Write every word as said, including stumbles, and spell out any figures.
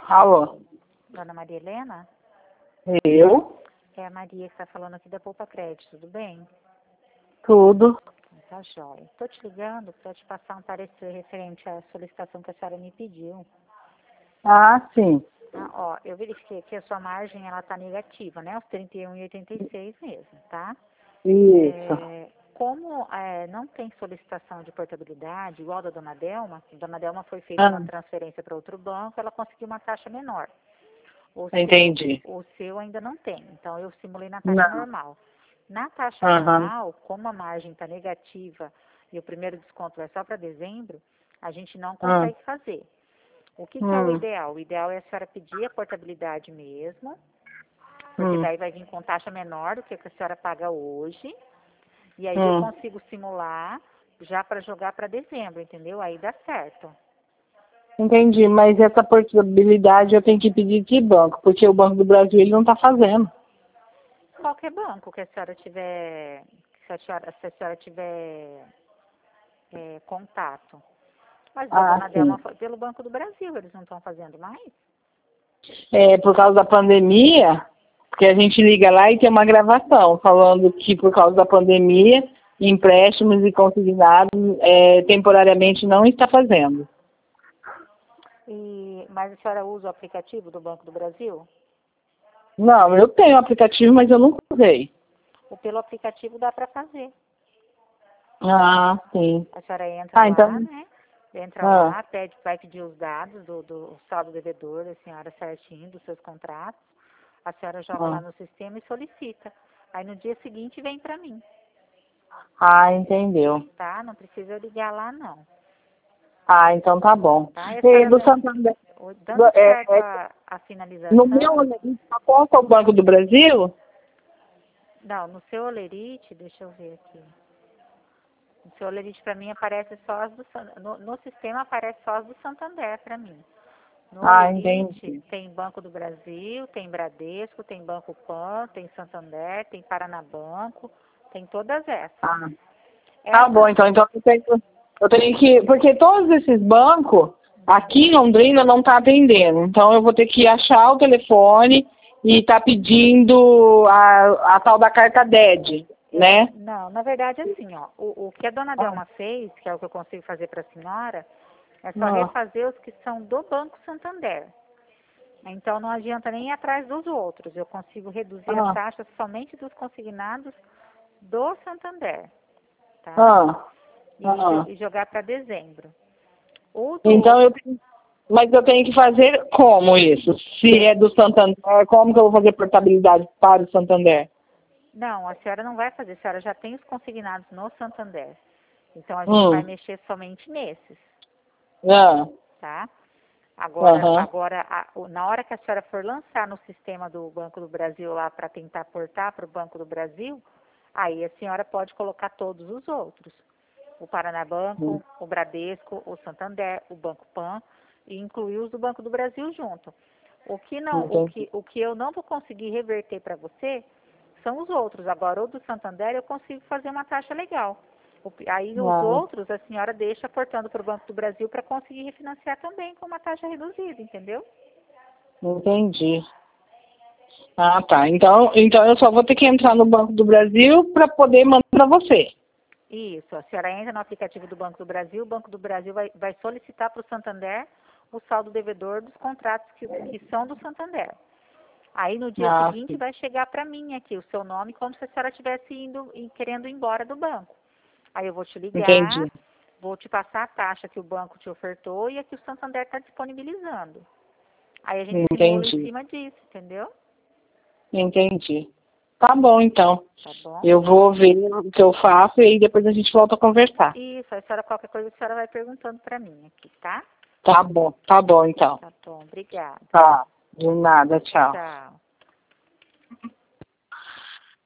Alô? Dona Maria Helena? Eu? É a Maria que está falando aqui da Poupa Crédito, tudo bem? Tudo. Tá jóia. Estou te ligando para te passar um parecer referente à solicitação que a senhora me pediu. Ah, sim. Ah, ó, eu verifiquei que a sua margem ela está negativa, né? Os trinta e um e oitenta e seis mesmo, tá? Isso. É, como é, não tem solicitação de portabilidade, igual da Dona Delma, a Dona Delma foi feita uma Ah, transferência para outro banco, ela conseguiu uma taxa menor. O seu, entendi. o seu ainda não tem, então eu simulei na taxa Não. normal. Na taxa Aham. normal, como a margem está negativa e o primeiro desconto é só para dezembro, a gente não Ah. consegue fazer. O que, que é o Hum. ideal? O ideal é a senhora pedir a portabilidade mesmo, porque Hum. daí vai vir com taxa menor do que a senhora paga hoje, e aí eu Hum. consigo simular já para jogar para dezembro, entendeu? Aí dá certo. Entendi, mas essa portabilidade eu tenho que pedir de banco, porque o Banco do Brasil ele não está fazendo. Qualquer banco que a senhora tiver, se a senhora, se a senhora tiver é, contato. Mas da Ah, Dona Delma sim. foi pelo Banco do Brasil, eles não estão fazendo mais? É, por causa da pandemia, porque a gente liga lá e tem uma gravação falando que por causa da pandemia, empréstimos e consignados é, temporariamente não está fazendo. E, mas a senhora usa o aplicativo do Banco do Brasil? Não, eu tenho o aplicativo, mas eu nunca usei. Ou pelo aplicativo dá para fazer. Ah, sim. A senhora entra Ah, lá, então. né? Entra Ah, lá, pede, vai pedir os dados do, do saldo devedor da senhora certinho, dos seus contratos. A senhora joga ah. lá no sistema e solicita. Aí no dia seguinte vem para mim, Ah, entendeu. tá? Não precisa ligar lá não, Ah, então tá bom. tá? E a E senhora do não, Santander, dando é, certo é, a, a no meu finalização, Olerite, qual é o Banco do Brasil? não, no seu Olerite, deixa eu ver aqui. No seu Olerite para mim aparece só as do San- no, no sistema aparece só as do Santander para mim. No Ah, Olerite entendi. tem Banco do Brasil, tem Bradesco, tem Banco Pan, tem Santander, tem Paranabanco, tem todas essas. Ah, tá bom, Essas, então, então eu tenho, eu tenho que. Porque todos esses bancos aqui em Londrina não tá atendendo. Então eu vou ter que achar o telefone e tá pedindo a, a tal da carta D E D, é, né? não, na verdade assim, ó, o, o que a dona Ah, Delma fez, que é o que eu consigo fazer para a senhora, é só ah, refazer os que são do Banco Santander. Então não adianta nem ir atrás dos outros, eu consigo reduzir as ah, taxas somente dos consignados do Santander, tá? ah, E, jo- ah. e jogar para dezembro. O Então do, eu tenho, mas eu tenho que fazer como isso? Se tem, é do Santander, como que eu vou fazer portabilidade para o Santander? não, a senhora não vai fazer, a senhora já tem os consignados no Santander. Então a gente vai Hum, mexer somente nesses, ah, tá? Agora, aham, agora a- o- na hora que a senhora for lançar no sistema do Banco do Brasil lá para tentar portar para o Banco do Brasil, aí a senhora pode colocar todos os outros. O hum, Paranabanco, o Bradesco, o Santander, o Banco Pan e incluir os do Banco do Brasil junto. O que não, o entendi. que, o que eu não vou conseguir reverter para você são os outros. Agora, o do Santander eu consigo fazer uma taxa legal. O- Aí os Ah, outros a senhora deixa portando para o Banco do Brasil para conseguir refinanciar também com uma taxa reduzida, entendeu? entendi. Ah, tá. Então, então eu só vou ter que entrar no Banco do Brasil para poder mandar para você. Isso, a senhora entra no aplicativo do Banco do Brasil, o Banco do Brasil vai, vai solicitar para o Santander o saldo devedor dos contratos que, que são do Santander. Aí no dia Ah, seguinte sim. vai chegar para mim aqui o seu nome como se a senhora estivesse indo e querendo ir embora do banco. Aí eu vou te ligar, Entendi. vou te passar a taxa que o banco te ofertou e a que o Santander está disponibilizando. Aí a gente simula em Entendi. cima disso, entendeu? Entendi. Tá bom, então. Tá bom? Eu vou ver o que eu faço e aí depois a gente volta a conversar. Isso, a senhora qualquer coisa a senhora vai perguntando para mim aqui, tá? Tá bom, tá bom, então. Tá bom, obrigada. Tá. De nada, tchau. Tchau.